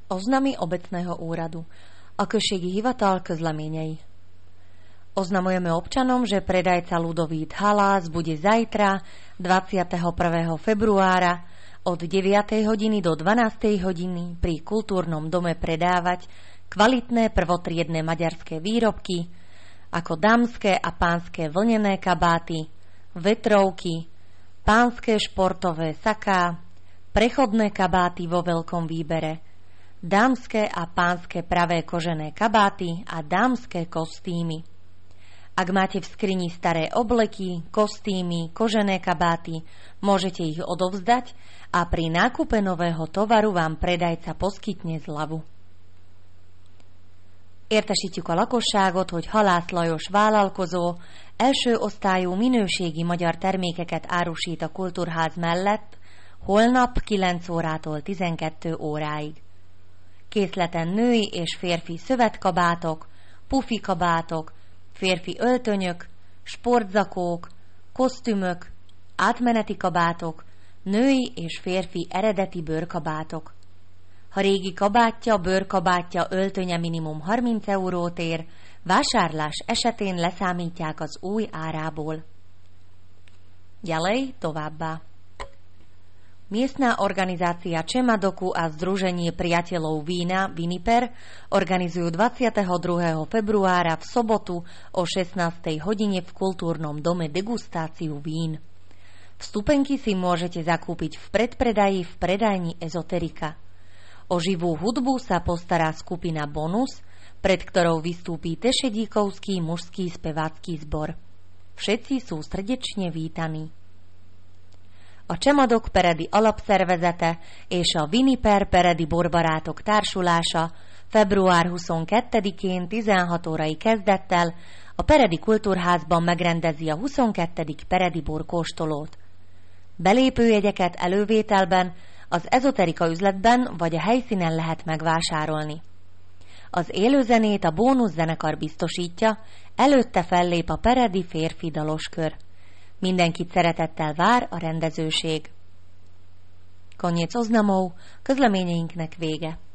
Oznamy obecného úradu a községi hivatal közleményei. Oznamujeme občanom, že predajca Ľudovít Halász bude zajtra 21. februára od 9. hodiny do 12. hodiny pri kultúrnom dome predávať kvalitné prvotriedne maďarské výrobky ako dámske a pánske vlnené kabáty, vetrovky, pánske športové saká, prechodné kabáty vo veľkom výbere, dámske a pánske pravé kožené kabáty a dámske kostýmy. Ak máte v skrini staré obleky, kostýmy, kožené kabáty, môžete ich odovzdať a pri nákupe nového tovaru vám predajca poskytne zľavu. Értesítjük a lakosságot, hogy Halász Lajos vállalkozó első osztályú minőségi magyar termékeket árusít a Kultúrház mellett holnap 9 órától 12 óráig. Készleten női és férfi szövetkabátok, pufi kabátok, férfi öltönyök, sportzakók, kosztümök, átmeneti kabátok, női és férfi eredeti bőrkabátok. Ha régi kabátja, bőrkabátja, öltönye minimum 30 eurót ér, vásárlás esetén leszámítják az új árából. Ďalej, továbbá. Miestna organizácia Čemadoku a Združenie priateľov vína Viniper organizujú 22. februára v sobotu o 16. hodine v kultúrnom dome degustáciu vín. Vstupenky si môžete zakúpiť v predpredaji v predajni Ezoterika. O živú hudbu sa postará skupina Bonus, pred ktorou vystúpí Tešedíkovský mužský spevácky zbor. Všetci sú srdečne vítaní. A Csemadok Peredi Alapszervezete és a Viniper Peredi Borbarátok Társulása február 22-én 16 órai kezdettel a Peredi Kultúrházban megrendezi a 22. Peredi Bor kóstolót. Belépőjegyeket elővételben az Ezoterika üzletben vagy a helyszínen lehet megvásárolni. Az élőzenét a bónuszzenekar biztosítja, előtte fellép a peredi férfi daloskör. Mindenkit szeretettel vár a rendezőség. Koniec oznamov, közleményeinknek vége.